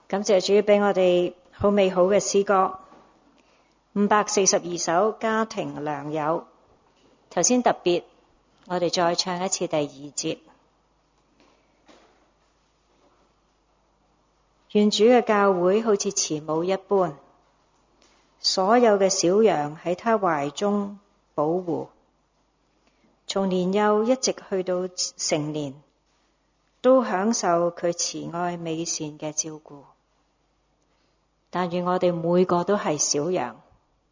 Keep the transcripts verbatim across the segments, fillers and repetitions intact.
感謝主俾我哋好美好嘅詩歌，五百四十二首家庭良友。頭先特別，我哋再唱一次第二節。願主嘅教會好似慈母一般，所有嘅小羊喺他懷中保護，從年幼一直去到成年，都享受佢慈愛美善嘅照顧。但願我哋每個都係小羊，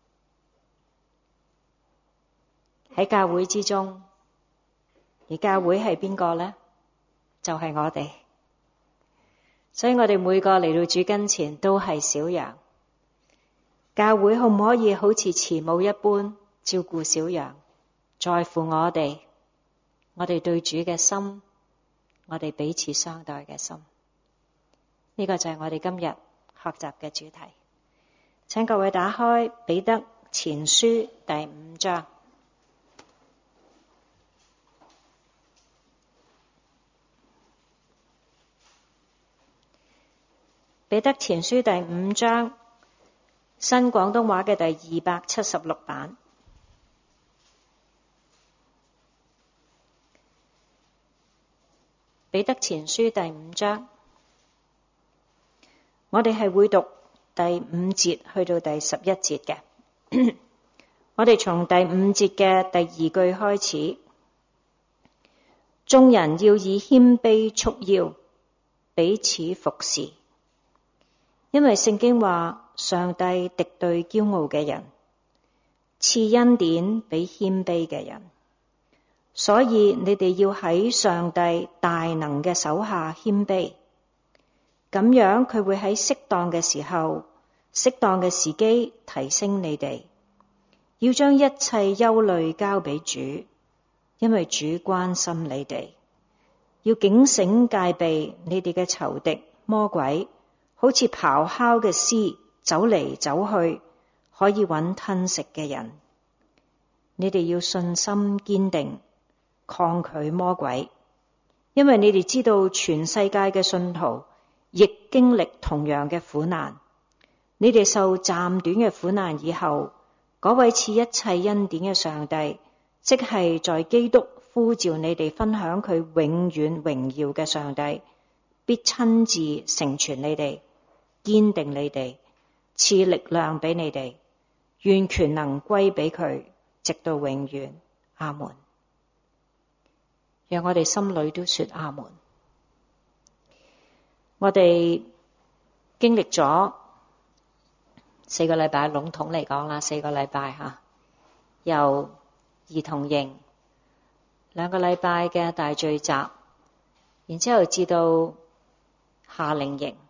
喺教會之中，而教會係邊個呢？就係我哋。所以我哋每個嚟到主跟前都係小羊。教會可唔可以好似慈母一般照顧小羊，在乎我哋，我哋對主嘅心，我哋彼此相待嘅心。呢個就係我哋今日學習嘅主題。請各位打開彼得前書第五章。彼得前書第五章，新廣東話嘅第二百七十六版。彼得前書第五章，我哋係會讀第五節去到第十一節嘅。我哋從第五節嘅第二句開始，眾人要以謙卑束腰，彼此服侍。因為聖經話，上帝敵對驕傲嘅人，賜恩典俾謙卑嘅人。所以你哋要喺上帝大能嘅手下謙卑，咁樣佢會喺適當嘅時候、適當嘅時機提升你哋。要將一切憂慮交俾主，因為主關心你哋。要警醒戒備你哋嘅仇敵魔鬼，好似咆哮嘅獅，走嚟走去，可以揾吞食嘅人。你哋要信心堅定，抗拒魔鬼，因為你哋知道全世界嘅信徒亦經歷同樣嘅苦難。你哋受暫短嘅苦難以後，嗰位賜一切恩典嘅上帝，即係在基督呼召你哋分享佢永遠榮耀嘅上帝，必親自成全你哋，堅定你哋，賜力量俾你哋，願權能歸俾佢，直到永遠。阿門。讓我哋心裏都說阿門。我哋經歷咗四個禮拜，籠統嚟講啦，四個禮拜吓，由兒童營兩個禮拜嘅大聚集，然之後至到夏令營。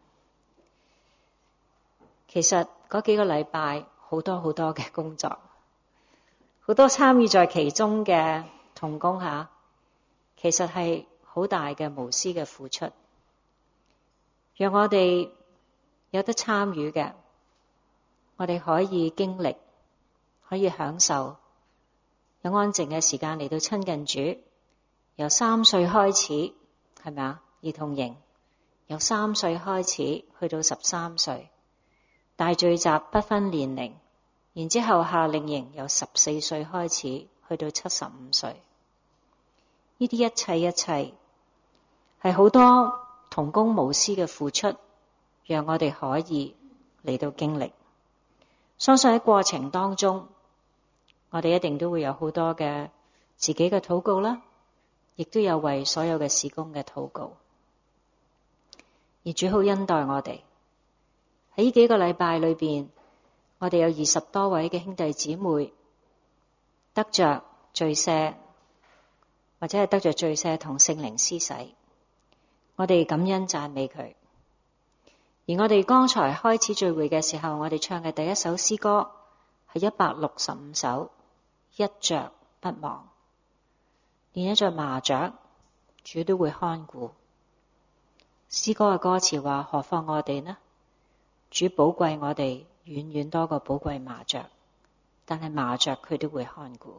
其實嗰幾個禮拜好多好多嘅工作，好多參與在其中嘅同工吓，其實係好大嘅無私嘅付出，讓我哋有得參與嘅，我哋可以經歷，可以享受，有安靜嘅時間嚟到親近主。由三歲開始，係咪啊？兒童營由三歲開始去到十三歲。大聚集不分年齡，然之後夏令營由十四歲開始去到七十五歲。呢啲一切一切係好多同工無私嘅付出，讓我哋可以嚟到經歷。相信喺過程當中，我哋一定都會有好多嘅自己嘅禱告啦，亦都有為所有嘅事工嘅禱告。而主好恩待我哋。喺呢幾個禮拜裏邊，我哋有二十多位嘅兄弟姊妹得着罪赦，或者係得着罪赦同聖靈施洗，我哋感恩讚美佢。而我哋剛才開始聚會嘅時候，我哋唱嘅第一首詩歌係一百六十五首，一着不忘。連一隻麻雀，主都會看顧。詩歌嘅歌詞話：何況我哋呢？主寶貴我哋遠遠多過寶貴麻雀，但係麻雀佢都會看顧。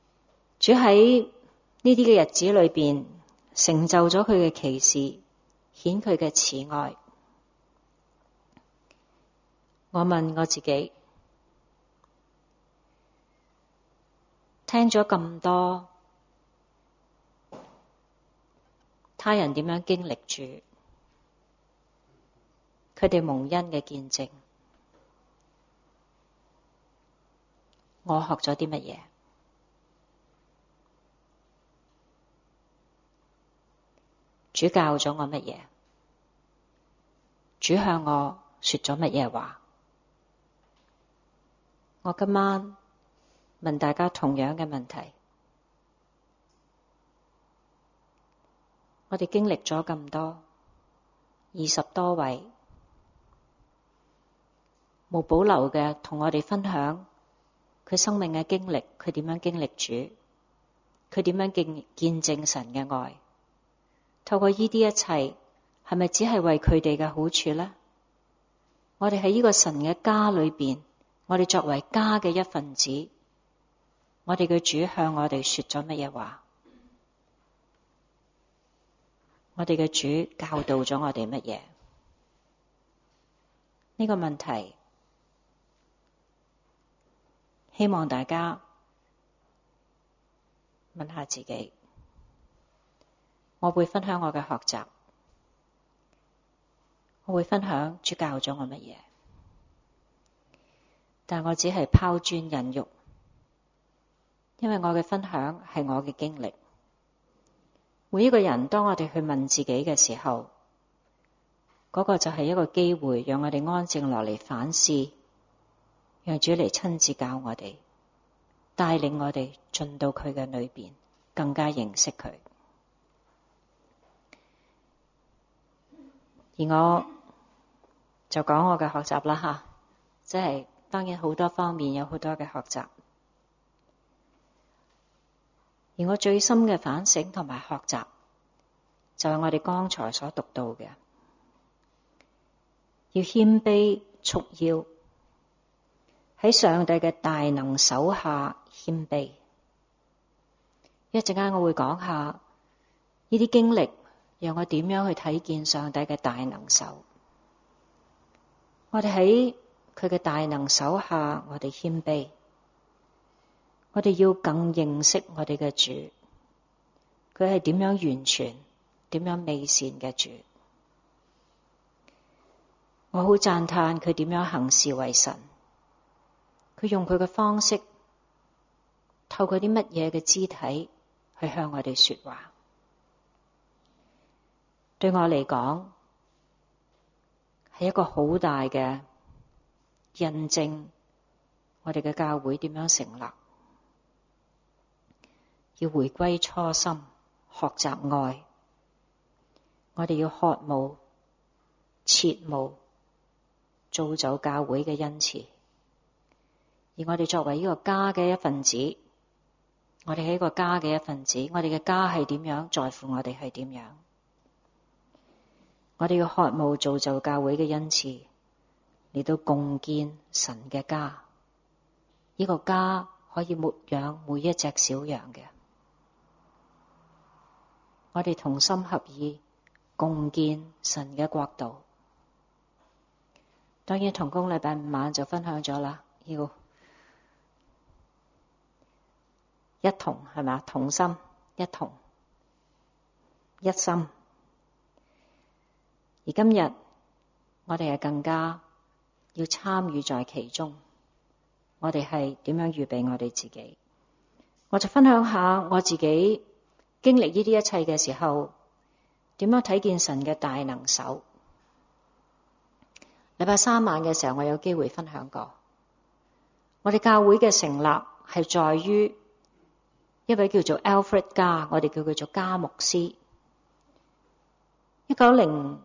主喺呢啲嘅日子裏邊成就咗佢嘅奇事， 顯佢嘅慈愛。我問我自己，聽咗咁多他人點樣經歷主，佢哋蒙恩嘅見證，我學咗啲乜嘢？主教咗我乜嘢？主向我說咗乜嘢話？我今晚問大家同樣嘅問題。我哋經歷咗咁多，二十多位，無保留嘅同我哋分享佢生命嘅經歷，佢點樣經歷主，佢點樣見見證神嘅愛。透過呢啲一切，係咪只係為佢哋嘅好處呢？我哋喺呢個神嘅家裏邊，我哋作為家嘅一份子，我哋嘅主向我哋說咗乜嘢話？我哋嘅主教導咗我哋乜嘢？呢個問題，希望大家問下自己。我會分享我嘅學習，我會分享主教咗我乜嘢，但我只係拋磚引玉，因為我嘅分享係我嘅經歷。每一個人當我哋去問自己嘅時候，嗰個就係一個機會，讓我哋安靜落嚟反思，讓主嚟親自教我哋，帶領我哋進到佢嘅裏邊，更加認識佢。而我就講我嘅學習啦吓，即係當然好多方面有好多嘅學習，而我最深嘅反省同埋學習就係我哋剛才所讀到嘅，要謙卑束腰，喺上帝嘅大能手下謙卑。一陣間我會講下呢啲經歷，讓我點樣去睇見上帝嘅大能手。我哋喺佢嘅大能手下，我哋謙卑，我哋要更認識我哋嘅主，佢係點樣完全、點樣美善嘅主。我好讚嘆佢點樣行事為神，佢用佢嘅方式，透過啲乜嘢嘅肢體去向我哋說話。對我嚟講，係一個好大嘅印證，我哋嘅教會點樣成立，要回歸初心，學習愛。我哋要渴慕、切慕造就教會嘅恩賜。而我哋作為呢個家嘅一份子，我哋係一個家嘅一份子，我哋嘅家係點樣，在乎我哋係點樣。我哋要渴慕造就教會嘅恩賜，嚟到共建神嘅家。呢個家可以牧養每一隻小羊嘅。我哋同心合意，共建神嘅國度。當然同工禮拜五晚就分享咗啦，要一同係咪？同心一同一心。而今日我哋係更加要參與在其中。我哋係點樣預備我哋自己？我就分享下我自己經歷呢啲一切嘅時候，點樣睇見神嘅大能手。禮拜三晚嘅時候，我有機會分享過，我哋教會嘅成立係在於一位叫做 Alfred 加，我哋叫佢做加牧師。一九零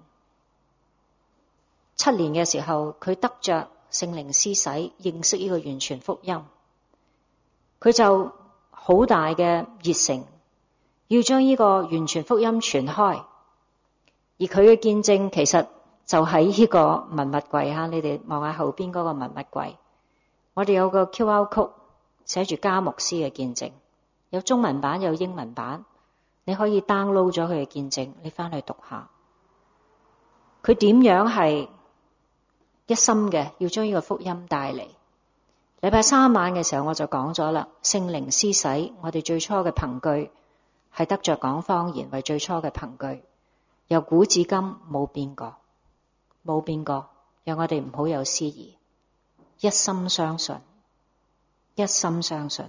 七年嘅時候，佢得着聖靈施洗，認識呢個完全福音，佢就好大嘅熱誠，要將呢個完全福音傳開。而佢嘅見證其實就喺呢個文物櫃吓，你哋望下後邊嗰個文物櫃，我哋有個 Q R code 寫住加牧師嘅見證，有中文版有英文版，你可以 download 咗佢嘅見證，你翻去讀下。 佢點樣係一心嘅要將呢個福音帶嚟。禮拜三晚嘅時候我就講咗啦，聖靈施洗，我哋最初嘅憑據係得着講方言為最初嘅憑據，由古至今冇變過，冇變過，讓我哋唔好有思疑，一心相信，一心相信。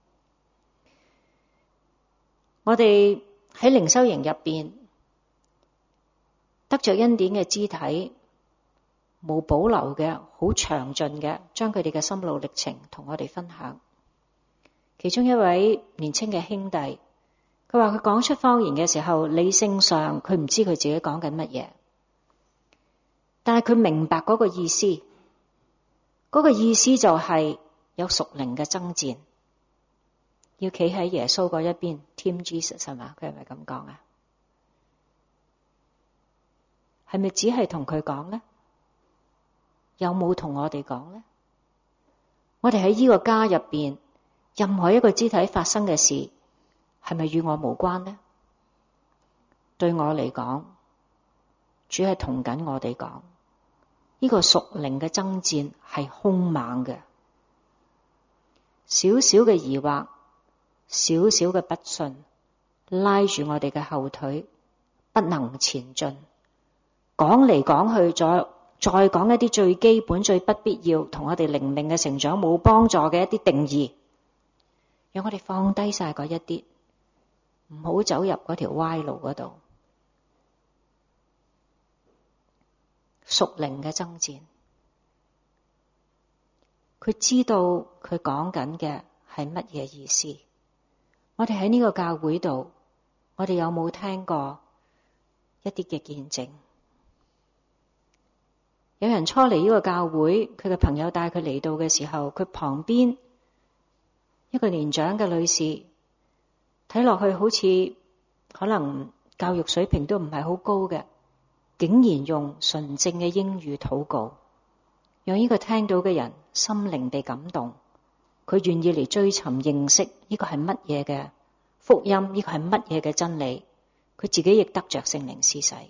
我哋喺靈修營入邊得着恩典嘅肢體，冇保留嘅，好詳盡嘅，將佢哋嘅心路歷程同我哋分享。其中一位年輕嘅兄弟，佢話佢講出方言嘅時候，理性上佢唔知佢自己講緊乜嘢，但係佢明白嗰個意思，嗰個意思就係有屬靈嘅爭戰，要企喺耶穌嗰一邊 Team Jesus 係嘛？佢係咪咁講啊？係咪只係同佢講呢？有冇同我哋講呢？我哋喺呢個家入邊，任何一個肢體發生嘅事，係咪與我無關呢？對我嚟講，主係同緊我哋講，呢個屬靈嘅爭戰係兇猛嘅。少少嘅疑惑，少少嘅不信，拉住我哋嘅後腿，不能前進。講嚟講去，再再講一啲最基本、最不必要，同我哋靈命嘅成長冇幫助嘅一啲定義，讓我哋放低晒嗰一啲，唔好走入嗰條歪路嗰度。屬靈嘅爭戰，佢知道佢講緊嘅係乜嘢意思。我哋喺呢個教會度，我哋有冇聽過一啲嘅見證？有人初嚟呢個教會，佢嘅朋友帶佢嚟到嘅時候，佢旁邊一個年長嘅女士，睇落去好似可能教育水平都唔係好高嘅，竟然用純正嘅英語禱告，讓呢個聽到嘅人心靈被感動，佢願意嚟追尋認識呢個係乜嘢嘅福音，呢個係乜嘢嘅真理，佢自己亦得着聖靈施洗。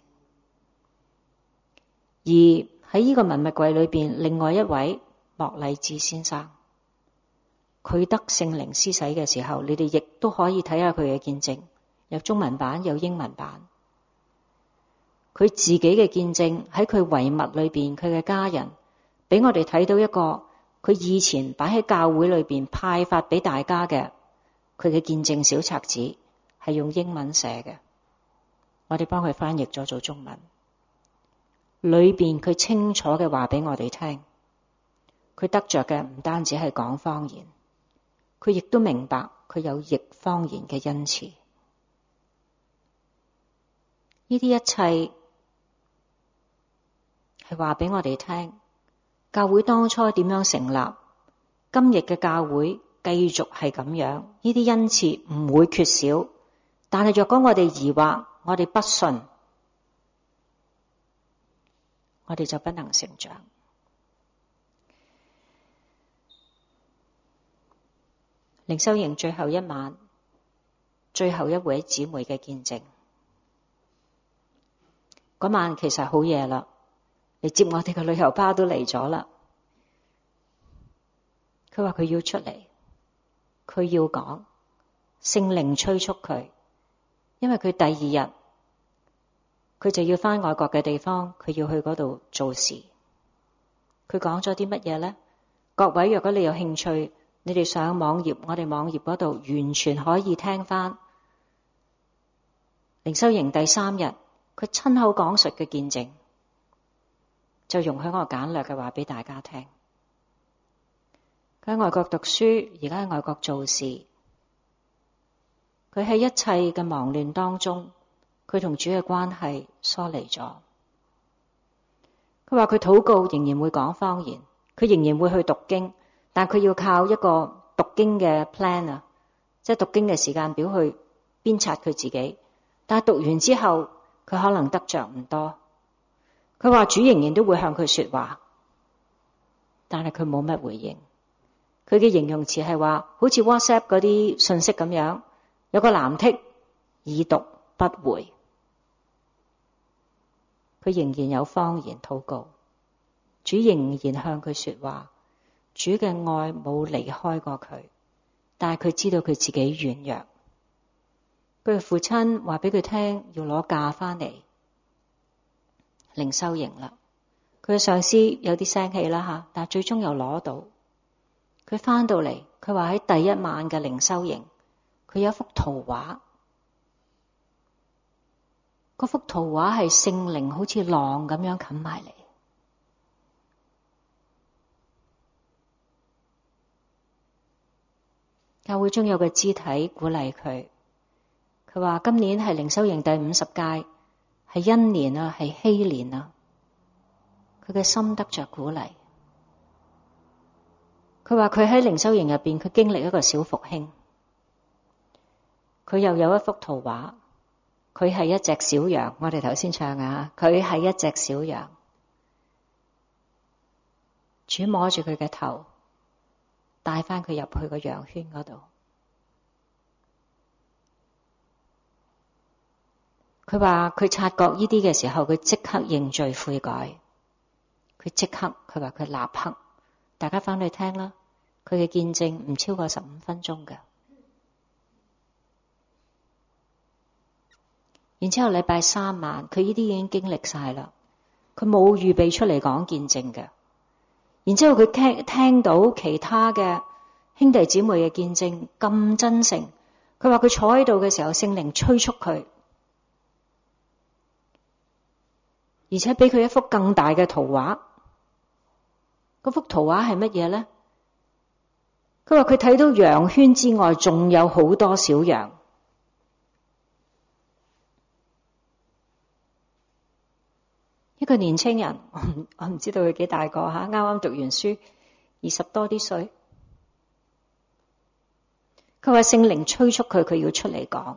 而喺呢個文物櫃裏邊，另外一位莫禮志先生，佢得聖靈施洗嘅時候，你哋亦都可以睇下佢嘅見證，有中文版，有英文版。佢自己嘅見證喺佢遺物裏邊，佢嘅家人俾我哋睇到一個佢以前擺喺教會裏邊派發俾大家嘅佢嘅見證小冊子，係用英文寫嘅，我哋幫佢翻譯咗做中文。裏邊佢清楚嘅話俾我哋聽，佢得着嘅唔單止係講方言，佢亦都明白佢有譯方言嘅恩賜。呢啲一切係話俾我哋聽，教會當初點樣成立，今日嘅教會繼續係咁樣，呢啲恩賜唔會缺少。但係若果我哋疑惑，我哋不信，我哋就不能成長。靈修營最後一晚，最後一位姊妹嘅見證。嗰晚其實好夜啦，嚟接我哋嘅旅遊巴都嚟咗啦。佢話佢要出嚟，佢要講，聖靈催促佢，因為佢第二日佢就要返外國嘅地方，佢要去嗰度做事。佢講咗啲乜嘢呢？各位，若果你有興趣，你哋上網頁，我哋網頁嗰度完全可以聽返靈修營第三日佢親口講述嘅見證，就容許我簡略嘅話俾大家聽。佢喺外國讀書，而家喺外國做事。佢喺一切嘅忙亂當中，佢同主嘅關係疏離咗。佢話佢禱告仍然會講方言，佢仍然會去讀經，但佢要靠一個讀經嘅 plan 啊，即係讀經嘅時間表去鞭策佢自己。但係讀完之後，佢可能得着唔多。佢話主仍然都會向佢說話，但係佢冇乜回應。佢嘅形容詞係話，好似 WhatsApp 嗰啲信息咁樣，有個藍剔，已讀不回。 佢仍然有方言禱告，主仍然向佢說話，主嘅愛冇離開過佢，但係佢知道佢自己軟弱。佢嘅父親話俾佢聽要攞假翻嚟靈修營啦。佢嘅上司有啲聲氣啦吓，但係最終又攞到。佢翻到嚟，佢話喺第一晚嘅靈修營，佢有一幅圖畫。嗰幅圖畫係聖靈好似浪咁樣冚埋嚟。教會中有個肢體鼓勵佢，佢話今年係靈修營第五十屆，係恩年啊，係禧年啊。佢嘅心得着鼓勵。佢話佢喺靈修營入邊，佢經歷一個小復興。佢又有一幅圖畫，佢係一隻小羊。我哋頭先唱啊，佢係一隻小羊。主摸住佢嘅頭，帶翻佢入去個羊圈嗰度。佢話佢察覺呢啲嘅時候，佢即刻認罪悔改。佢即刻，佢話佢立刻。大家翻去聽啦。佢嘅見證唔超過十五分鐘嘅。然之後禮拜三晚，佢呢啲已經經歷晒啦。佢冇預備出嚟講見證嘅。然之後佢聽聽到其他嘅兄弟姊妹嘅見證咁真誠。佢話佢坐喺度嘅時候，聖靈催促佢，而且俾佢一幅更大嘅圖畫。嗰幅圖畫係乜嘢咧？佢話佢睇到羊圈之外仲有好多小羊。一個年青人，我唔我唔知道佢幾大個吓，啱啱讀完書，二十多啲歲。佢話聖靈催促佢，佢要出嚟講。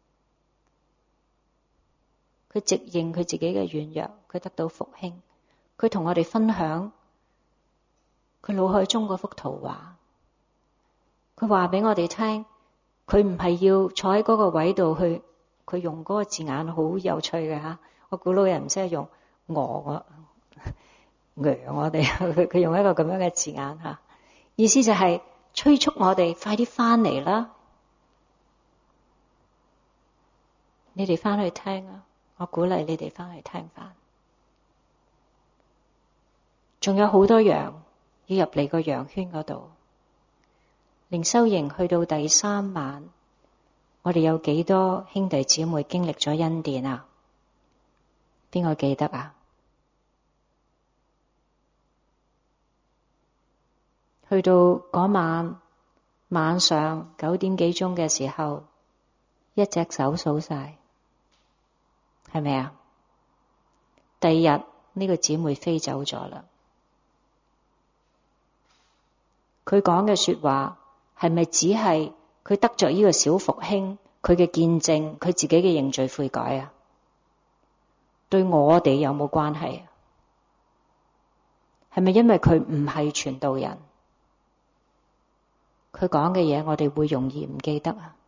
佢直認佢自己嘅軟弱，佢得到復興。佢同我哋分享佢腦海中嗰幅圖畫。佢話俾我哋聽，佢唔係要坐喺嗰個位度去，佢用嗰個字眼好有趣嘅吓。我估老人唔識用餓我，餓我哋，佢佢用一個咁樣嘅字眼吓，意思就係催促我哋快啲翻嚟啦。你哋翻去聽啊，我鼓勵你哋翻去聽翻。仲有好多羊要入嚟個羊圈嗰度。靈修營去到第三晚，我哋有幾多兄弟姊妹經歷咗恩典啊？邊個記得啊？去到嗰晚晚上九點幾鐘嘅時候，一隻手數晒，係咪啊？第二日呢個姊妹飛走咗啦。佢講嘅說話係咪只係佢得着呢個小復興，佢嘅見證，佢自己嘅認罪悔改啊？對我哋有冇關係啊？係咪因為佢唔係傳道人，佢講嘅嘢我哋會容易唔記得啊？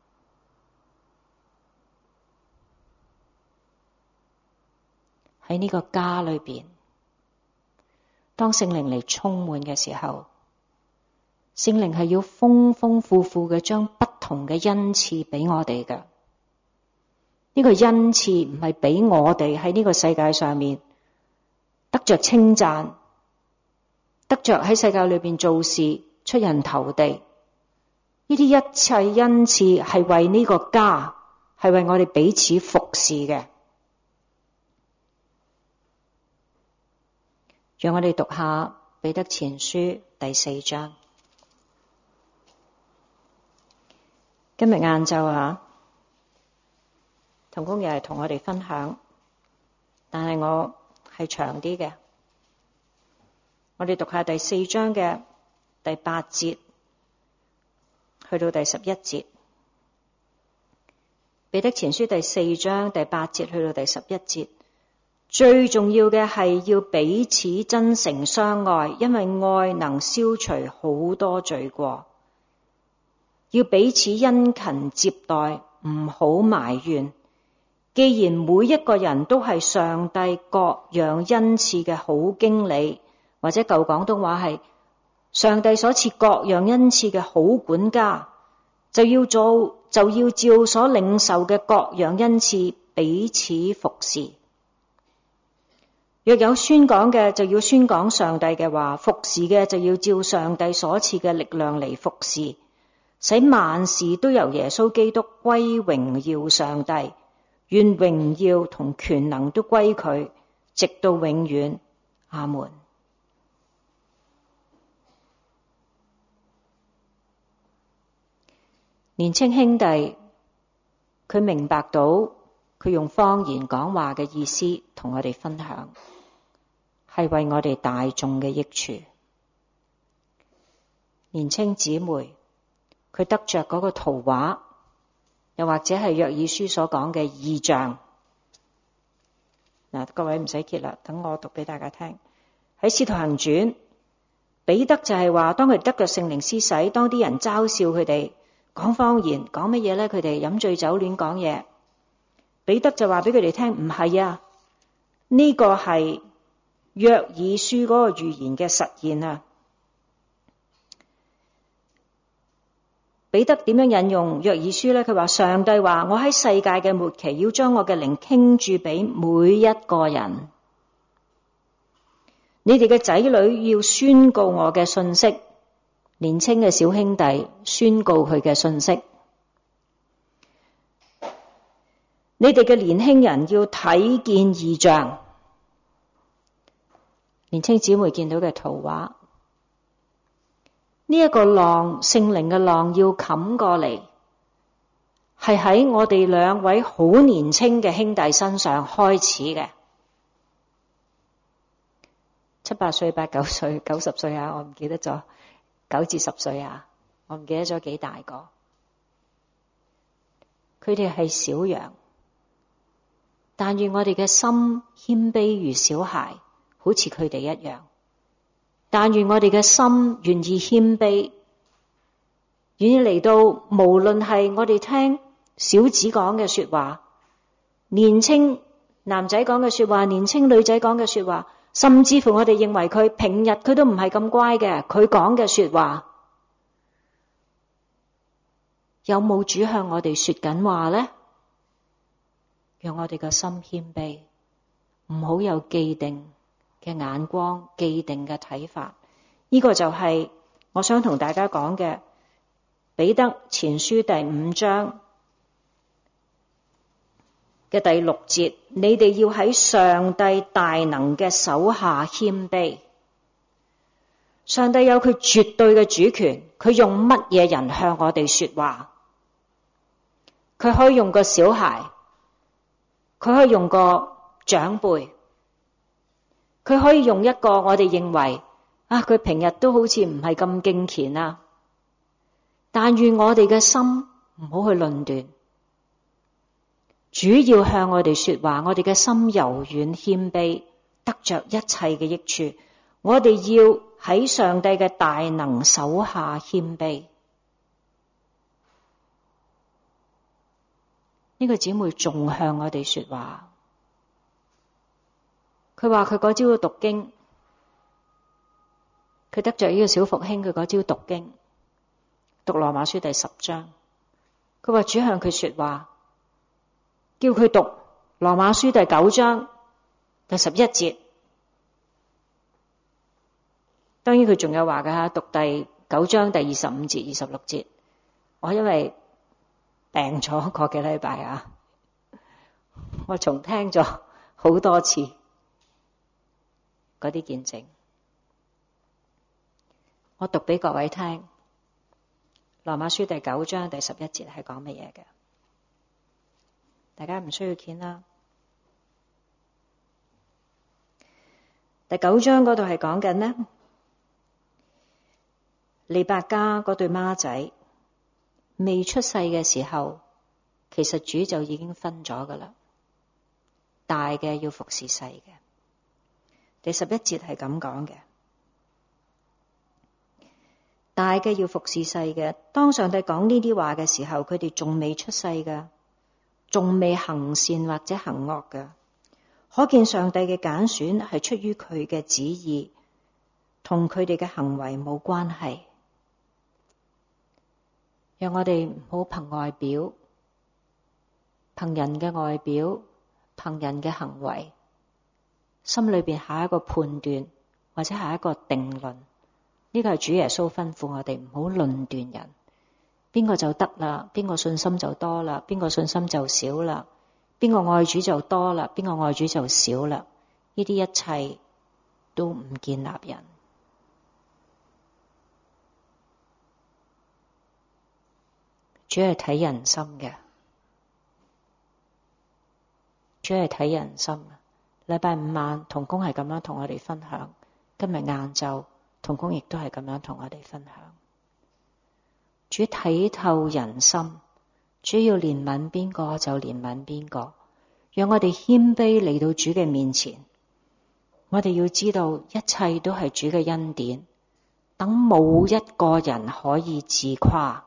喺呢個家裏邊，當聖靈嚟充滿嘅時候，聖靈係要豐豐富富嘅將不同嘅恩賜俾我哋嘅。呢個恩賜唔係俾我哋喺呢個世界上面得着稱讚，得着喺世界裏邊做事出人頭地。呢啲一切恩賜係為呢個家，係為我哋彼此服侍嘅。讓我哋讀下彼得前書第四章。今日晏晝啊，同工又係同我哋分享，但係我係長啲嘅。我哋讀下第四章嘅第八節去到第十一節。彼得前書第四章第八節去到第十一節，最重要嘅係要彼此真誠相愛，因為愛能消除好多罪過。要彼此殷勤接待，唔好埋怨， 既然每一個人都係上帝各樣恩賜嘅好經理，或者舊廣東話係上帝所賜各樣恩賜嘅好管家，就要做就要照所領受嘅各樣恩賜彼此服侍。若有宣講嘅，就要宣講上帝嘅話；服侍嘅就要照上帝所賜嘅力量嚟服侍，使萬事都由耶穌基督歸榮耀上帝。願榮耀同權能都歸佢，直到永遠。阿門。年青兄弟，佢明白到佢用方言講話嘅意思，同我哋分享，係為我哋大眾嘅益處。年青姊妹，佢得着嗰個圖畫，又或者係約珥書所講嘅異象。嗱，各位唔使揭啦，等我讀俾大家聽。喺使徒行傳，彼得就係話，當佢得着聖靈施洗，當啲人嘲笑佢哋講方言，講乜嘢咧？佢哋飲醉酒亂講嘢。彼得就話俾佢哋聽，唔係啊，呢個係約珥書嗰個預言嘅實現啊。彼得點樣引用約珥書呢？佢話上帝話，我喺世界嘅末期要將我嘅靈傾注俾每一個人，你哋嘅仔女要宣告我嘅信息，年輕嘅小兄弟宣告佢嘅信息，你哋嘅年輕人要睇見異象。年輕姊妹見到嘅圖畫，呢一個浪，聖靈嘅浪要冚過嚟，係喺我哋兩位好年輕嘅兄弟身上開始嘅。七八歲、八九歲、九十歲啊，我唔記得咗，九至十歲啊，我唔記得咗幾大個。佢哋係小羊，但願我哋嘅心謙卑如小孩，好似佢哋一樣。但願我哋嘅心願意謙卑，願意嚟到，無論係我哋聽小子講嘅說話，年青男仔講嘅說話，年青女仔講嘅說話，甚至乎我哋認為佢平日佢都唔係咁乖嘅，佢講嘅說話，有冇主向我哋說緊話呢？讓我哋嘅心謙卑，唔好有既定嘅眼光，既定嘅睇法。呢個就係我想同大家講嘅彼得前書第五章嘅第六節，你哋要喺上帝大能嘅手下謙卑。上帝有佢絕對嘅主權，佢用乜嘢人向我哋說話？佢可以用個小孩，佢可以用個長輩，佢可以用一個我哋認為啊，佢平日都好似唔係咁敬虔啊。但願我哋嘅心唔好去論斷，主要向我哋說話，我哋嘅心柔軟謙卑，得着一切嘅益處。我哋要喺上帝嘅大能手下謙卑。呢個姊妹仲向我哋說話，佢話佢嗰朝讀經，佢得着呢個小復興，佢嗰朝讀經，讀羅馬書第十章，佢話主向佢說話，叫佢讀羅馬書第九章第十一節。當然佢仲有話㗎吓，讀第九章第二十五節、二十六節。我因為病咗個幾禮拜啊，我重聽咗好多次嗰啲見證。我讀俾各位聽，羅馬書第九章第十一節係講乜嘢嘅？大家唔需要見啦。第九章嗰度係講緊呢，利百加嗰對孖仔未出世嘅時候，其實主就已經分咗噶啦，大嘅要服侍細嘅。第十一節係咁講嘅，大嘅要服侍細嘅。當上帝講呢啲話嘅時候，佢哋仲未出世噶， 仲未行善或者行惡嘅，可見上帝嘅揀選係出於佢嘅旨意，同佢哋嘅行為冇關係。讓我哋唔好憑外表，憑人嘅外表，憑人嘅行為，心裏邊下一個判斷或者下一個定論。呢個係主耶穌吩咐我哋唔好論斷人，邊個就得啦，邊個信心就多啦，邊個信心就少啦，邊個愛主就多啦，邊個愛主就少啦。呢啲一切都唔建立人。主係睇人心嘅，主係睇人心嘅。禮拜五晚同工係咁樣同我哋分享，今日晏晝同工亦都係咁樣同我哋分享。主睇透人心，主要憐憫邊個就憐憫邊個，讓我哋謙卑嚟到主嘅面前。我哋要知道一切都係主嘅恩典，等冇一個人可以自誇。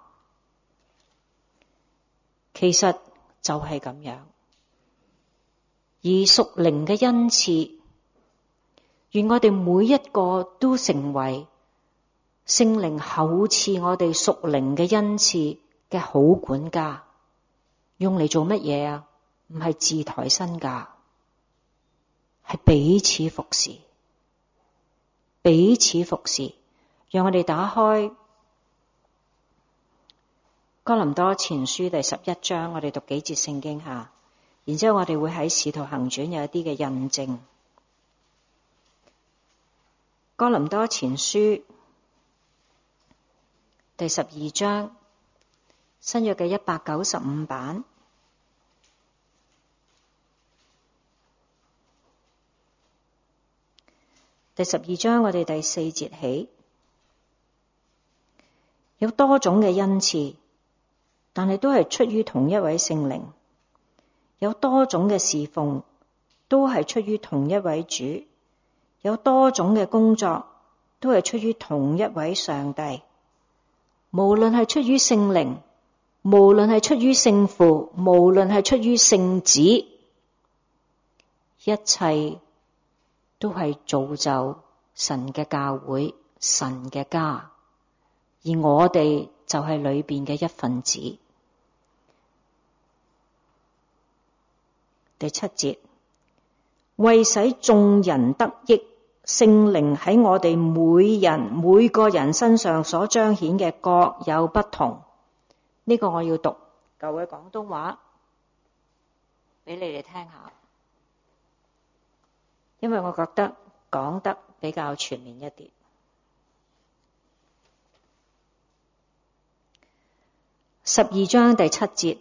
其實就係咁樣，而屬靈嘅恩賜，願我哋每一個都成為聖靈厚賜我哋屬靈嘅恩賜嘅好管家。用嚟做乜嘢啊？唔係自抬身價，係彼此服侍，彼此服侍。讓我哋打開哥林多前書第十一章，我哋讀幾節聖經下，然之後我哋會喺使徒行傳有一啲嘅印證。哥林多前書第十二章，新約嘅一百九十五版，第十二章我哋第四節起，有多種嘅恩賜，但係都係出於同一位聖靈；有多種嘅侍奉，都係出於同一位主；有多種嘅工作，都係出於同一位上帝。無論係出於聖靈，無論係出於聖父，無論係出於聖子，一切都係造就神嘅教會，神嘅家，而我哋就係裏邊嘅一份子。第七節，為使眾人得益，聖靈喺我哋每人每個人身上所彰顯嘅各有不同。呢個我要讀舊嘅廣東話俾你哋聽下，因為我覺得講得比較全面一啲。十二章第七節，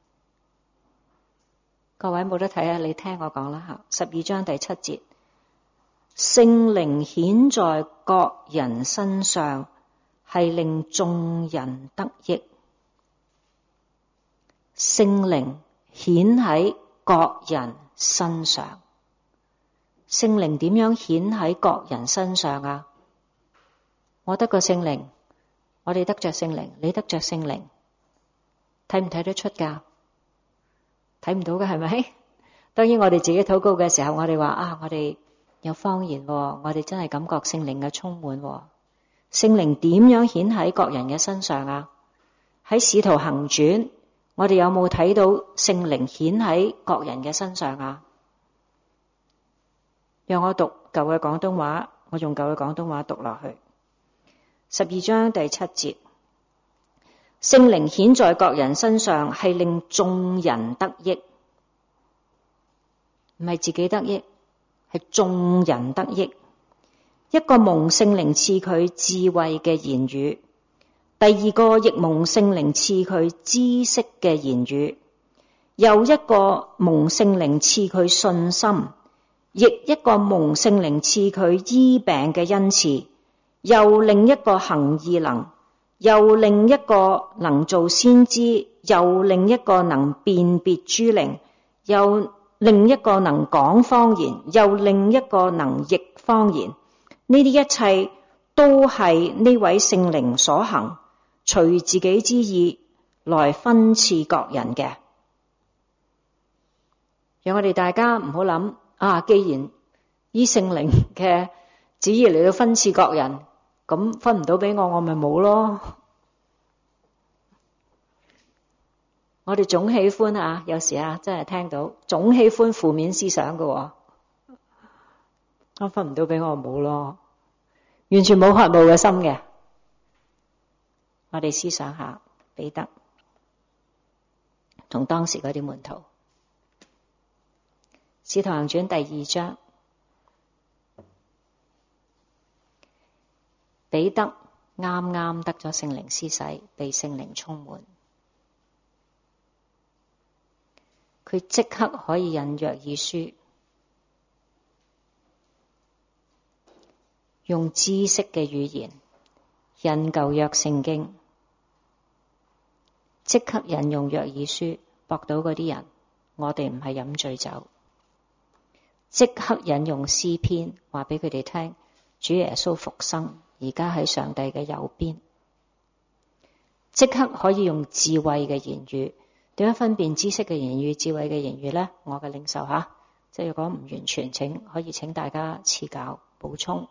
各位冇得睇啊，你聽我講啦吓。十二章第七節，聖靈顯在各人身上，係令眾人得益。聖靈顯喺各人身上，聖靈點樣顯喺各人身上啊？我得個聖靈，我哋得着聖靈，你得着聖靈，睇唔睇得出噶？睇唔到嘅係咪？當然我哋自己禱告嘅時候，我哋話啊，我哋有方言，我哋真係感覺聖靈嘅充滿。聖靈點樣顯喺各人嘅身上啊？喺使徒行傳，我哋有冇睇到聖靈顯喺各人嘅身上啊？讓我讀舊嘅廣東話，我用舊嘅廣東話讀落去。十二章第七節，聖靈顯在各人身上，係令眾人得益，唔係自己得益，係眾人得益。一個蒙聖靈賜佢智慧嘅言語，第二個亦蒙聖靈賜佢知識嘅言語，又一個蒙聖靈賜佢信心，亦一個蒙聖靈賜佢醫病嘅恩賜，又另一個行異能，又另一個能做先知，又另一個能辨別諸靈，又另一個能講方言，又另一個能譯方言。呢啲一切都係呢位聖靈所行，隨自己之意來分賜各人嘅。 讓我哋大家唔好諗啊，既然依聖靈嘅旨意嚟到分賜各人，咁分唔到俾我，我咪冇咯。我哋總喜歡啊，有時啊真係聽到總喜歡負面思想嘅，我分唔到俾我冇咯，完全冇渴慕嘅心嘅。我哋思想下彼得同當時嗰啲門徒，《使徒行傳》第二章，彼得啱啱得咗聖靈施洗，被聖靈充滿，佢即刻可以引約珥書，用知識嘅語言引舊約聖經，即刻引用約珥書，駁到嗰啲人我哋唔係飲醉酒，即刻引用詩篇話俾佢哋聽，主耶穌復生，而家喺上帝嘅右邊，即刻可以用智慧嘅言語。點樣分辨知識嘅言語、智慧嘅言語呢？我嘅領受吓，即係如果唔完全，請可以請大家賜教補充。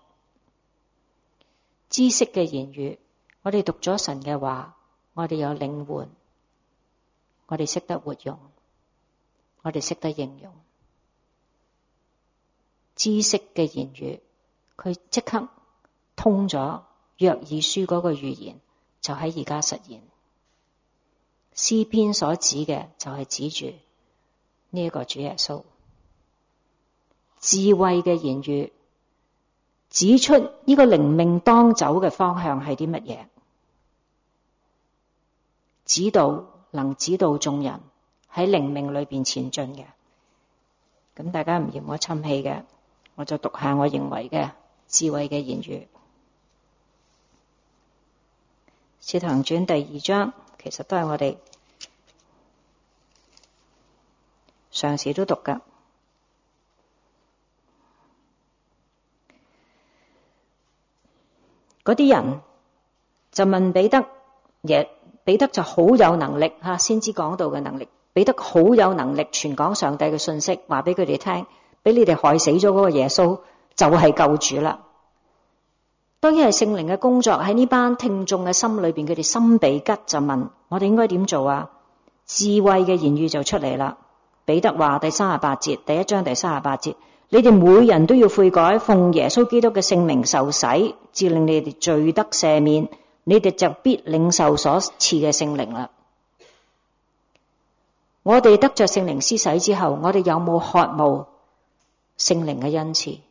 知識嘅言語，我哋讀咗神嘅話，我哋有領會，我哋識得活用，我哋識得應用。知識嘅言語，佢即刻通咗約珥書嗰個預言，就喺而家實現。詩篇所指嘅就係指住呢一個主耶穌。智慧嘅言語指出呢個靈命當走嘅方向係啲乜嘢，指導能指導眾人喺靈命裏邊前進嘅。咁大家唔嫌我侵氣嘅，我就讀下我認為嘅智慧嘅言語。使徒行傳第二章其實都係我哋常時都讀㗎。嗰啲人就問彼得，嘢彼得就好有能力吓，先知講道嘅能力，彼得好有能力傳講上帝嘅信息，話俾佢哋聽，俾你哋害死咗嗰個耶穌就係救主啦。當然係聖靈嘅工作喺呢班聽眾嘅心裏邊，佢哋心被吉，就問我哋應該點做啊？智慧嘅言語就出嚟啦。彼得話第三十八節，第一章第三十八節，你哋每人都要悔改，奉耶穌基督嘅聖名受洗，致令你哋罪得赦免，你哋就必領受所賜嘅聖靈啦。我哋得着聖靈施洗之後，我哋有冇渴慕聖靈嘅恩賜？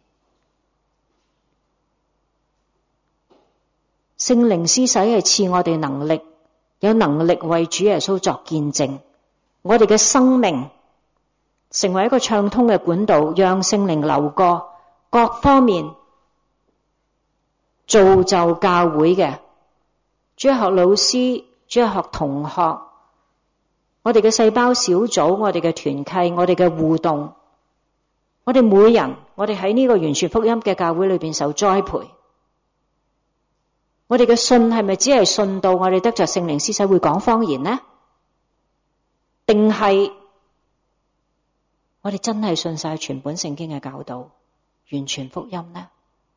聖靈施洗係賜我哋能力，有能力為主耶穌作見證。我哋嘅生命成為一個暢通嘅管道，讓聖靈流過各方面，造就教會嘅主日學老師、主日學同學，我哋嘅細胞小組，我哋嘅團契，我哋嘅互動，我哋每人，我哋喺呢個完全福音嘅教會裏邊受栽培。我哋嘅信係咪只係信到我哋得着聖靈施洗會講方言呢？定係我哋真係信晒全本聖經嘅教導，完全福音呢？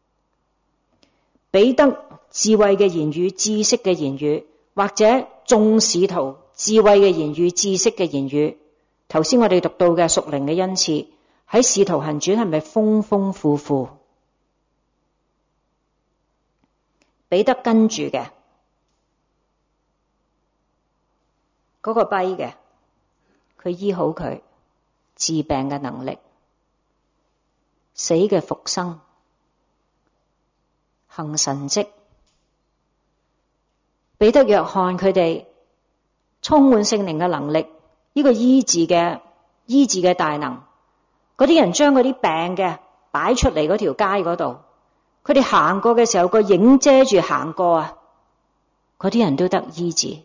彼得智慧嘅言語、知識嘅言語，或者眾使徒智慧嘅言語、知識嘅言語，頭先我哋讀到嘅屬靈嘅恩賜喺使徒行傳係咪豐豐富富？彼得跟住嘅嗰個跛嘅，佢醫好佢，治病嘅能力，死嘅復生，行神蹟。彼得、約翰佢哋充滿聖靈嘅能力，呢個醫治嘅醫治嘅大能，嗰啲人將嗰啲病嘅擺出嚟嗰條街嗰度。佢哋行過嘅時候，個影遮住行過啊，嗰啲人都得醫治。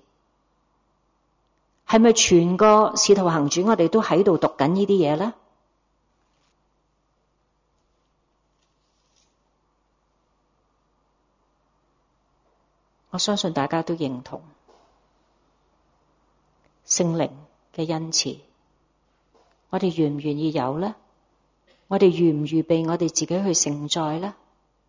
係咪全個使徒行傳我哋都喺度讀緊呢啲嘢呢？我相信大家都認同聖靈嘅恩賜我哋願唔願意有呢？我哋預唔預備我哋自己去承載呢？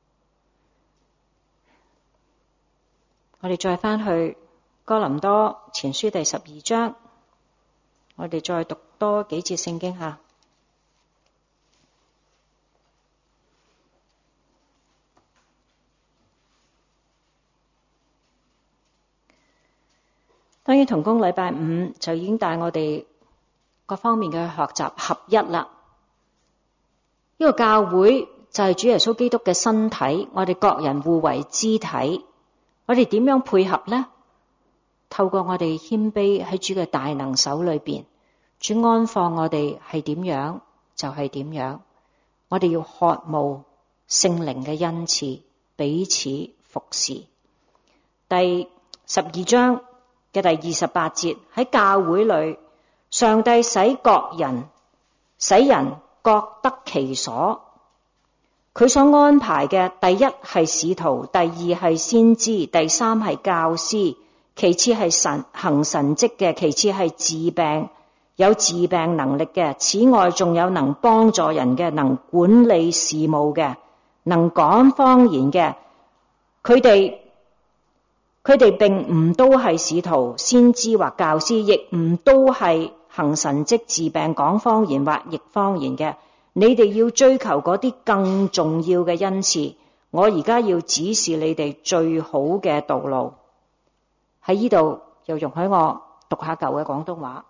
我哋再返去哥林多前書第十二章，我哋再讀多幾節聖經吓。當然同工禮拜五就已經帶我哋各方面嘅學習合一啦。呢個教會就係主耶穌基督嘅身體，我哋各人互為肢體，我哋點樣配合呢？透過我哋謙卑喺主嘅大能手裏邊，主安放我哋係點樣就係點樣。我哋要渴慕聖靈嘅恩賜，彼此服侍。第十二章嘅第二十八節，喺教會裏，上帝使各人使人各得其所。佢所安排嘅，第一係使徒，第二係先知，第三係教師，其次係神行神蹟嘅，其次係治病有治病能力嘅，此外仲有能幫助人嘅，能管理事務嘅，能講方言嘅。佢哋佢哋並唔都係使徒、先知或教師，亦唔都係行神蹟、治病、講方言或譯方言嘅。你哋要追求嗰啲更重要嘅恩賜。我而家要指示你哋最好嘅道路。喺呢度又容許我讀下舊嘅廣東話。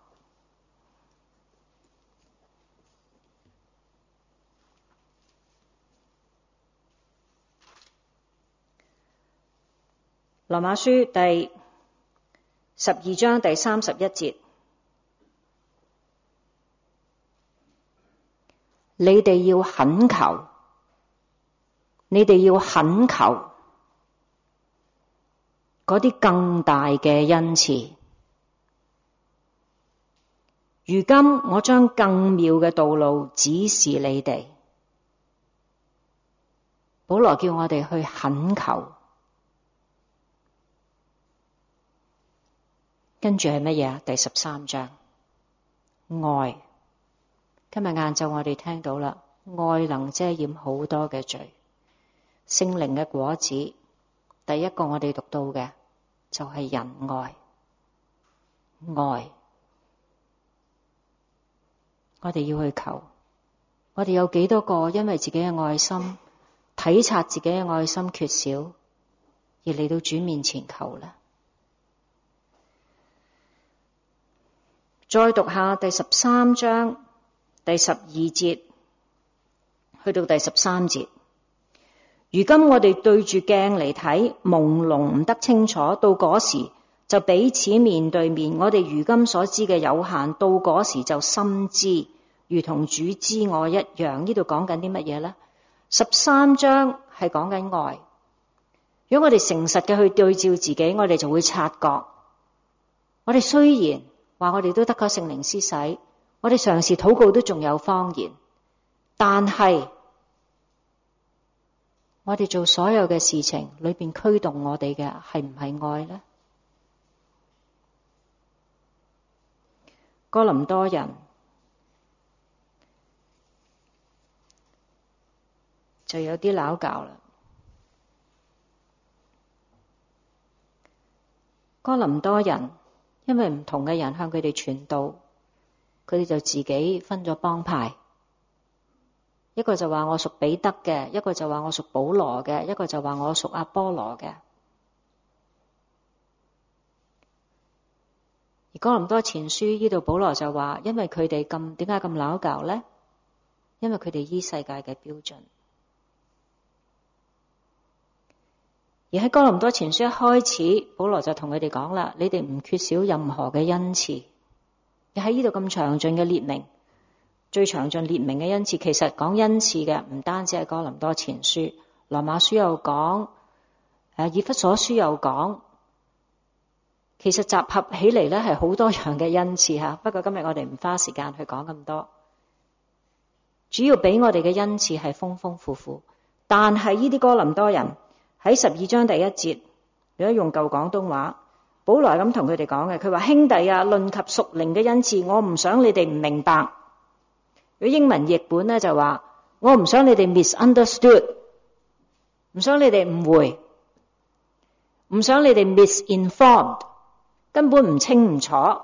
羅馬書第十二章第三十一節，你哋要懇求，你哋要懇求嗰啲更大嘅恩賜。如今我將更妙嘅道路指示你哋。保羅叫我哋去懇求。跟住係乜嘢啊？第十三章，愛。今日晏晝我哋聽到啦，愛能遮掩好多嘅罪。聖靈嘅果子，第一個我哋讀到嘅就係仁愛。愛，我哋要去求。我哋有幾多個因為自己嘅愛心，體察自己嘅愛心缺少，而嚟到主面前求呢？再讀下第十三章第十二節去到第十三節。如今我哋對住鏡嚟睇，朦朧唔得清楚，到嗰時就彼此面對面。我哋如今所知嘅有限，到嗰時就深知，如同主知我一樣。呢度講緊啲乜嘢呢？十三章係講緊愛。如果我哋誠實嘅去對照自己，我哋就會察覺，我哋雖然話我哋都得咗聖靈施洗，我哋嘗試禱告都仲有方言，但係我哋做所有嘅事情裏邊驅動我哋嘅係唔係愛呢？哥林多人就有啲拗教啦。哥林多人因為唔同嘅人向佢哋傳道，佢哋就自己分咗幫派。一個就話我屬彼得嘅，一個就話我屬保羅嘅，一個就話我屬阿波羅嘅。而哥林多前書呢度保羅就話，因為佢哋咁點解咁拗教呢？因為佢哋依世界嘅標準。而喺哥林多前書一開始，保羅就同佢哋講啦，你哋唔缺少任何嘅恩賜。你喺呢度咁詳盡嘅列明，最詳盡列明嘅恩賜，其實講恩賜嘅唔單止係哥林多前書，羅馬書又講，誒以弗所書又講，其實集合起嚟咧係好多樣嘅恩賜吓。不過今日我哋唔花時間去講咁多，主要俾我哋嘅恩賜係豐豐富富。但係呢啲哥林多人喺十二章第一節，如果用舊廣東話，保羅咁同佢哋講嘅，佢話兄弟啊，論及屬靈嘅恩賜，我唔想你哋唔明白。 如果英文譯本咧就話，我唔想你哋 misunderstood， 唔想你哋誤會，唔想你哋 misinformed， 根本唔清唔楚。而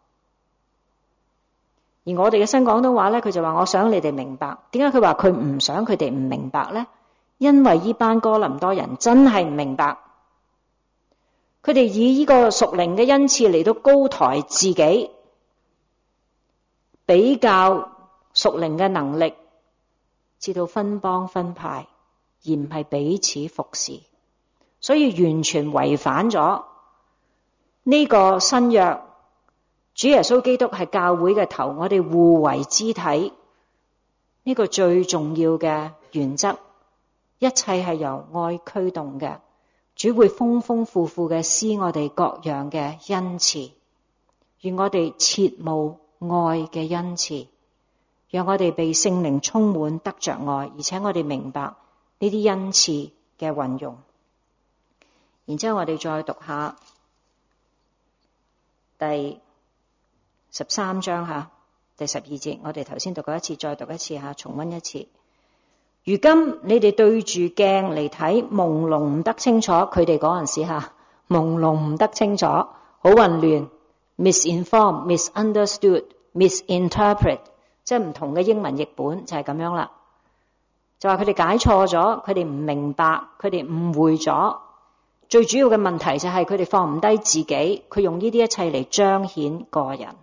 我哋嘅新廣東話咧，佢就話我想你哋明白。點解佢話佢唔想佢哋唔明白咧？因為呢班哥林多人真係唔明白，佢哋以呢個屬靈嘅恩賜嚟到高抬自己，比較屬靈嘅能力，至到分幫分派，而唔係彼此服侍，所以完全違反咗呢個新約。主耶穌基督係教會嘅頭，我哋互為肢體，呢個最重要嘅原則。一切係由愛驅動嘅，主會豐豐富富嘅施我哋各樣嘅恩賜，願我哋切慕愛嘅恩賜，讓我哋被聖靈充滿得着愛，而且我哋明白呢啲恩賜嘅運用。然之後我哋再讀下第十三章吓，第十二節，我哋頭先讀過一次，再讀一次吓，重溫一次。如今你哋對住鏡嚟睇，朦朧唔得清楚。佢哋嗰陣時吓，朦朧唔得清楚，好混亂 ，misinformed、misunderstood、misinterpret， 即係唔同嘅英文譯本就係咁樣啦。就話佢哋解錯咗，佢哋唔明白，佢哋誤會咗。最主要嘅問題就係佢哋放唔低自己，佢用呢啲一切嚟彰顯個人。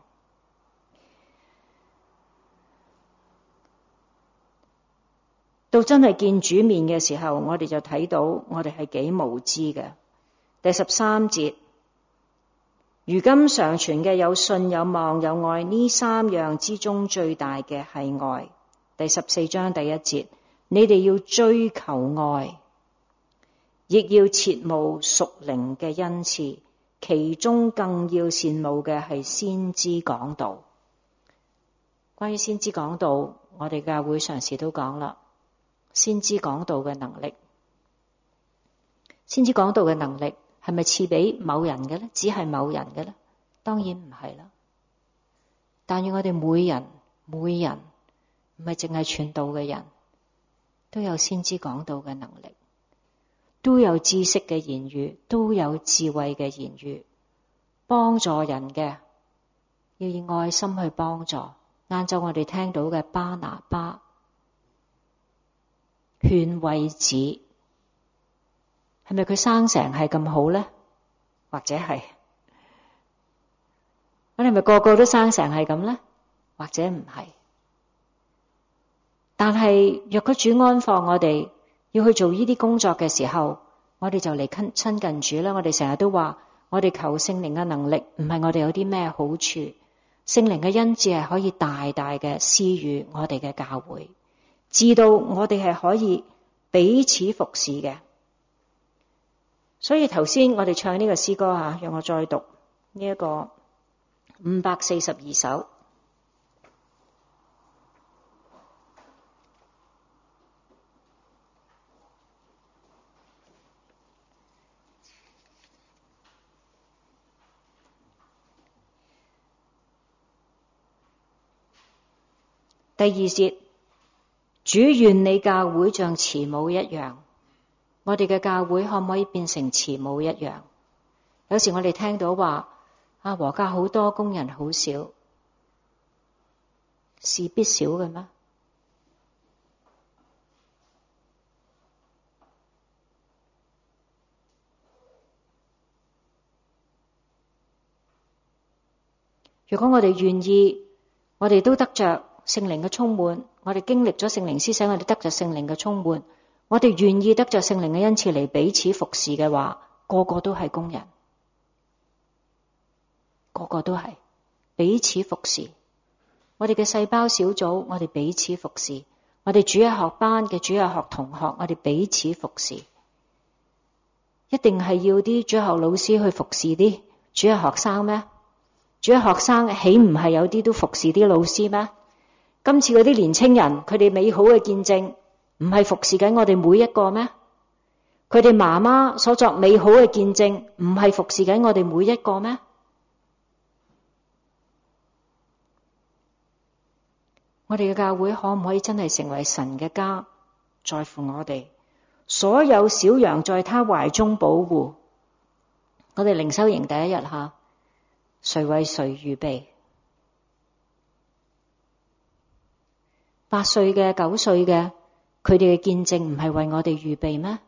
到真係見主面嘅時候，我哋就睇到我哋係幾無知嘅。第十三節，如今常存嘅有信有望有愛，呢三樣之中最大嘅係愛。第十四章第一節，你哋要追求愛，亦要切慕屬靈嘅恩賜，其中更要羨慕嘅係先知講道。關於先知講道，我哋教會常時都講啦。先知講道嘅能力，先知講道嘅能力係咪賜俾某人嘅咧？只係某人嘅咧？當然唔係啦。但願我哋每人每人唔係淨係傳道嘅人，都有先知講道嘅能力，都有知識嘅言語，都有智慧嘅言語，幫助人嘅要以愛心去幫助。晏晝我哋聽到嘅巴拿巴勸慰子，係咪佢生成係咁好咧？或者係我哋係咪個個都生成係咁咧？或者唔係？但係若果主安放我哋要去做呢啲工作嘅時候，我哋就嚟親親近主啦。我哋成日都話，我哋求聖靈嘅能力，唔係我哋有啲咩好處，聖靈嘅恩賜係可以大大嘅施予我哋嘅教會。知道我哋係可以彼此服侍嘅，所以頭先我哋唱呢個詩歌吓，讓我再讀呢一個五百四十二首。第二節。主願你教會像慈母一樣，我哋嘅教會可唔可以變成慈母一樣？有時我哋聽到話啊，和教好多，工人好少，是必少嘅咩？如果我哋願意，我哋都得着聖靈嘅充滿，我哋經歷咗聖靈思想，我哋得着聖靈嘅充滿，我哋願意得着聖靈嘅恩賜嚟彼此服侍嘅話，個個都係工人，個個都係彼此服侍。我哋嘅細胞小組，我哋彼此服侍；我哋主日學班嘅主日學同學，我哋彼此服侍。一定係要啲主日學老師去服侍啲主日學生咩？主日學生豈唔係有啲都服侍啲老師咩？今次嗰啲年青人，佢哋美好嘅見證，唔係服侍緊我哋每一個咩？佢哋媽媽所作美好嘅見證，唔係服侍緊我哋每一個咩？ 我哋嘅教會可唔可以真係成為神嘅家，在乎我哋，所有小羊在他懷中保護。我哋靈修營第一日吓，誰為誰預備？八歲嘅、九歲嘅，佢哋嘅見證唔係為我哋預備咩？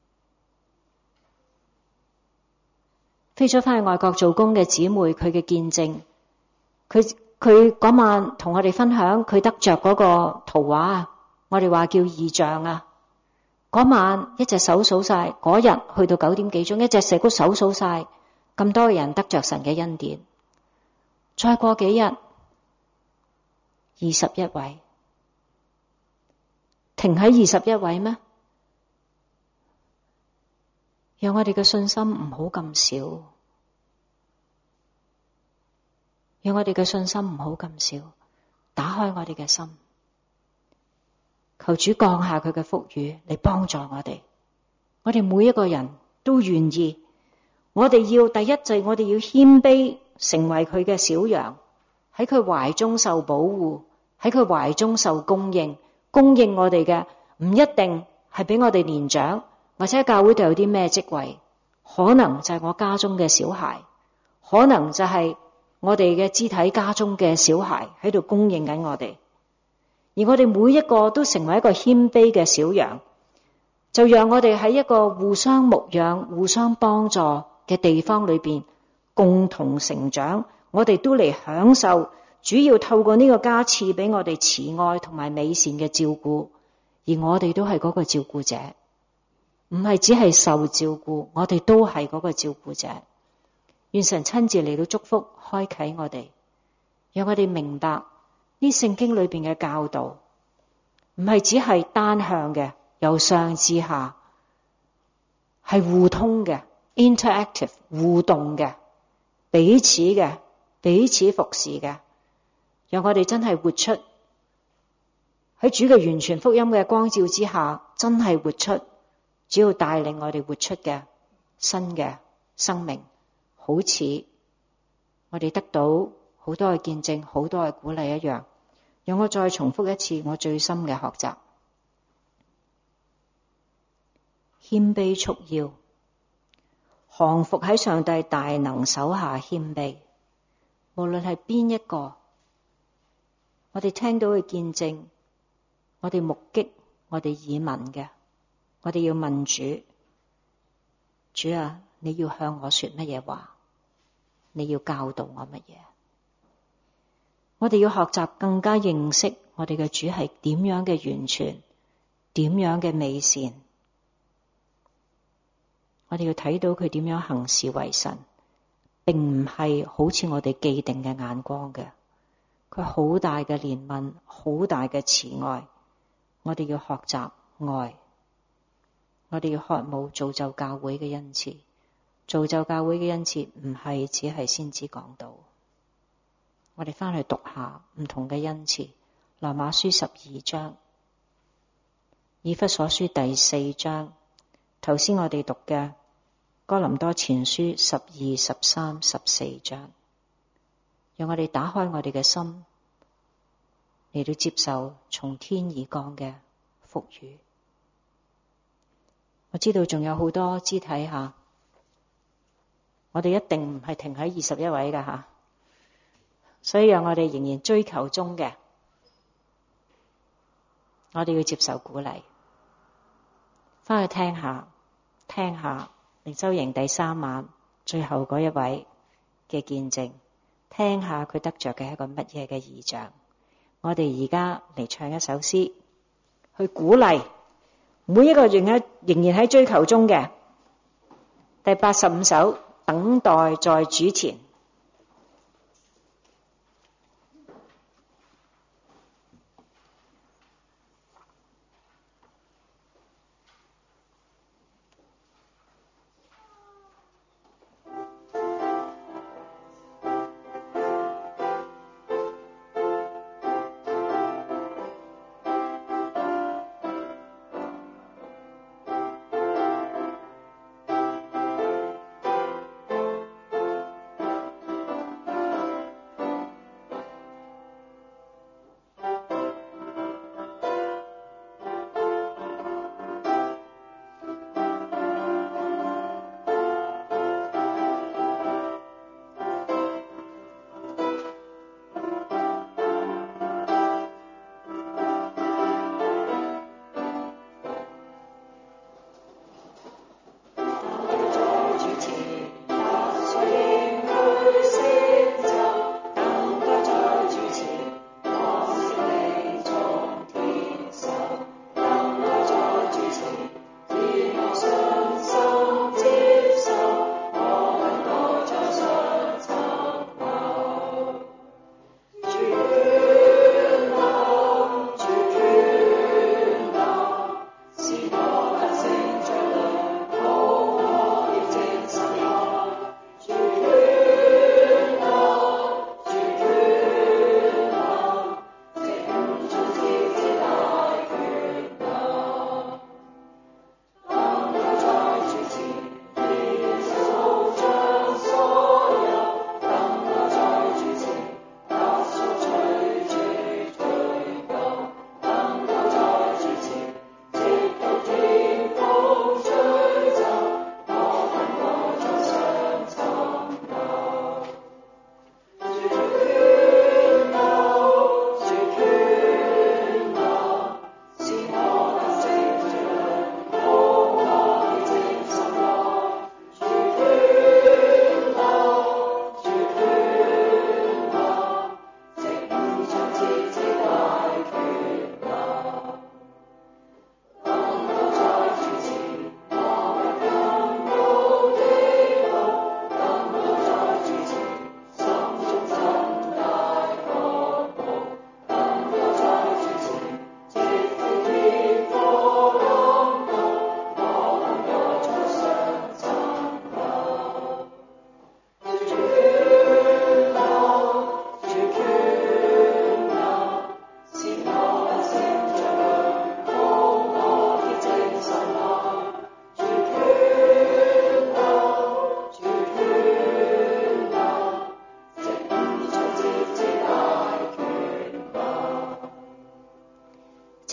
飛咗翻去外國做工嘅姊妹，佢嘅見證，佢佢嗰晚同我哋分享，佢得着嗰個圖畫啊，我哋話叫異象啊。嗰晚一隻手數晒，嗰日去到九點幾鐘，一隻手都手數晒，咁多人得着神嘅恩典。再過幾日，二十一位，停喺二十一位咩？讓我哋嘅信心唔好咁少，讓我哋嘅信心唔好咁少，打開我哋嘅心，求主降下佢嘅福雨嚟幫助我哋。我哋每一個人都願意，我哋要第一就係我哋要謙卑，成為佢嘅小羊，喺佢懷中受保護，喺佢懷中受供應。供應我哋嘅唔一定係俾我哋年長，或者喺教會度有啲咩職位，可能就係我家中嘅小孩，可能就係我哋嘅肢體家中嘅小孩喺度供應緊我哋。而我哋每一個都成為一個謙卑嘅小羊，就讓我哋喺一個互相牧養、互相幫助嘅地方裏邊共同成長。我哋都嚟享受主要透過呢個家賜俾我哋慈愛同埋美善嘅照顧，而我哋都係嗰個照顧者，唔係只係受照顧，我哋都係嗰個照顧者。願神親自嚟到祝福，開啟我哋，讓我哋明白呢聖經裏邊嘅教導，唔係只係單向嘅，由上至下，係互通嘅 ，interactive 互動嘅，彼此嘅，彼此服侍嘅。讓我哋真係活出喺主嘅完全福音嘅光照之下，真係活出主要帶領我哋活出嘅新嘅生命。好似我哋得到好多嘅見證，好多嘅鼓勵一樣。讓我再重複一次我最深嘅學習：謙卑束腰，降服喺上帝大能手下謙卑。無論係邊一個，我哋聽到嘅見證，我哋目擊，我哋耳聞嘅，我哋要問主：主啊，你要向我說乜嘢話？你要教導我乜嘢？我哋要學習更加認識我哋嘅主係點樣嘅完全，點樣嘅美善。我哋要睇到佢點樣行事為神，並唔係好似我哋既定嘅眼光嘅。佢好大嘅憐憫，好大嘅慈愛。我哋要學習愛，我哋要渴慕造就教會嘅恩賜。造就教會嘅恩賜唔係只係先知講道。我哋翻去讀下唔同嘅恩賜。羅馬書十二章，以弗所書第四章，頭先我哋讀嘅哥林多前書十二、十三、十四章。讓我哋打開我哋嘅心，嚟到接受從天而降嘅福語。我知道仲有好多肢體下，我哋一定唔係停喺二十一位㗎吓，所以讓我哋仍然追求中嘅，我哋要接受鼓勵，翻去聽下，聽下靈修營第三晚最後嗰一位嘅見證。聽下佢得着嘅係一個乜嘢嘅異象。我哋而家嚟唱一首詩，去鼓勵每一個仍喺仍然喺追求中嘅。第八十五首，等待在主前。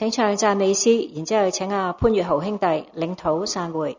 請唱讚美詩，然之後請阿潘月豪兄弟領禱散會。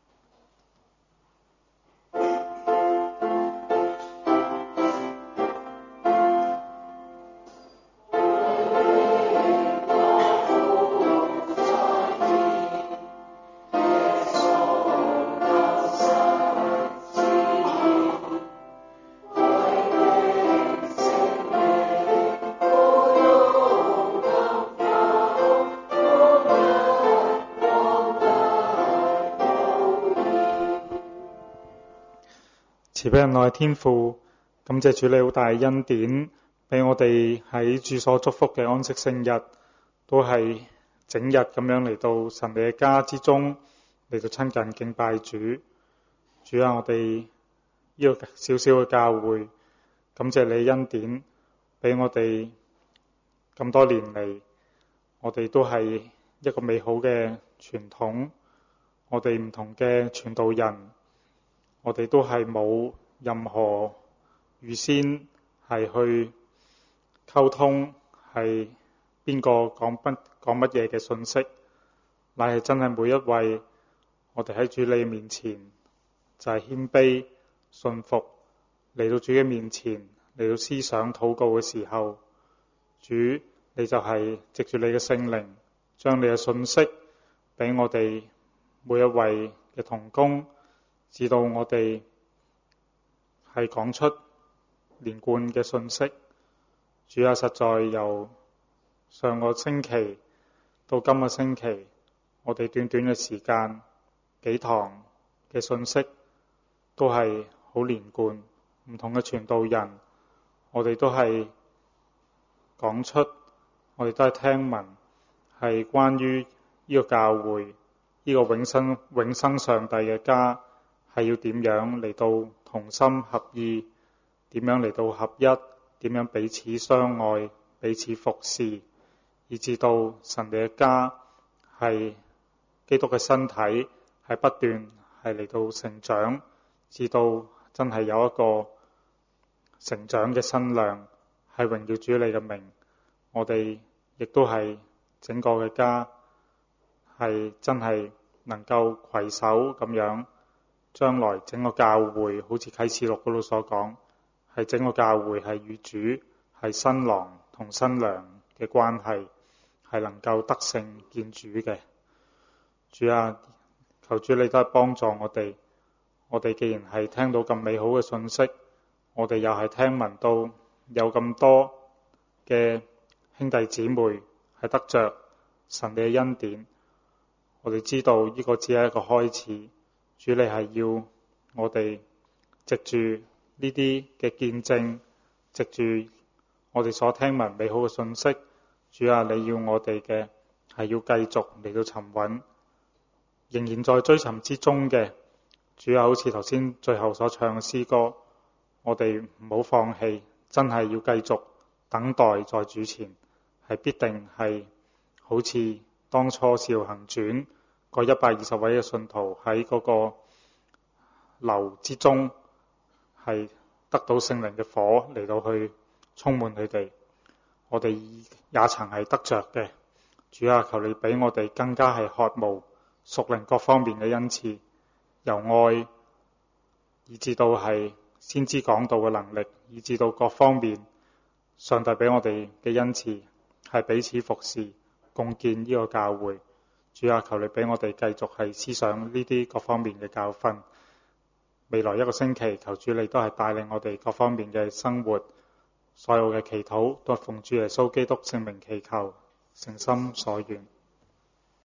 慈悲仁愛天父，感謝主你好大恩典，俾我哋喺主所祝福嘅安息聖日，都係整日咁樣嚟到神你嘅家之中，嚟到親近敬拜主。主啊，我哋呢個小小嘅教會，感謝你恩典，俾我哋咁多年嚟，我哋都係一個美好嘅傳統。我哋唔同嘅傳道人，我哋都係冇任何預先係去溝通，係邊個講乜講乜嘢嘅信息，乃係真係每一位我哋喺主你面前就係謙卑信服，嚟到主嘅面前嚟到思想禱告嘅時候，主你就係藉住你嘅聖靈，將你嘅信息俾我哋每一位嘅同工，直到我哋係講出連貫嘅信息。主啊，實在由上個星期到今個星期，我哋短短嘅時間幾堂嘅信息都係好連貫，唔同嘅傳道人，我哋都係講出，我哋都係聽聞，係關於呢個教會，呢個永生永生上帝嘅家係要點樣嚟到同心合意，點樣嚟到合一，點樣彼此相愛，彼此服侍，以至到神你嘅家係基督嘅身體，係不斷係嚟到成長，至到真係有一個成長嘅身量，係榮耀主你嘅名。我哋亦都係整個嘅家係真係能夠攜手咁樣，將來整個教會好似啟示錄嗰度所講，係整個教會係與主係新郎同新娘嘅關係，係能夠得勝見主嘅。主啊，求主你都係幫助我哋，我哋既然係聽到咁美好嘅信息，我哋又係聽聞到有咁多嘅兄弟姊妹係得着神你嘅恩典，我哋知道呢個只係一個開始。主你係要我哋藉住呢啲嘅見證，藉住我哋所聽聞美好嘅信息，主啊，你要我哋嘅係要繼續嚟到尋揾，仍然在追尋之中嘅。主啊，好似頭先最後所唱嘅詩歌，我哋唔好放棄，真係要繼續等待在主前，係必定係好似當初使徒行傳嗰一百二十位嘅信徒喺嗰個樓之中，係得到聖靈嘅火嚟到去充滿佢哋。我哋也曾係得着嘅。主啊，求你俾我哋更加係渴慕屬靈各方面嘅恩賜，由愛以至到係先知講道嘅能力，以至到各方面上帝俾我哋嘅恩賜，係彼此服侍共建呢個教會。主啊，求你俾我哋繼續係思想呢啲各方面嘅教訓。未來一個星期，求主你都係帶領我哋各方面嘅生活，所有嘅祈禱都係奉主耶穌基督聖名祈求，誠心所願。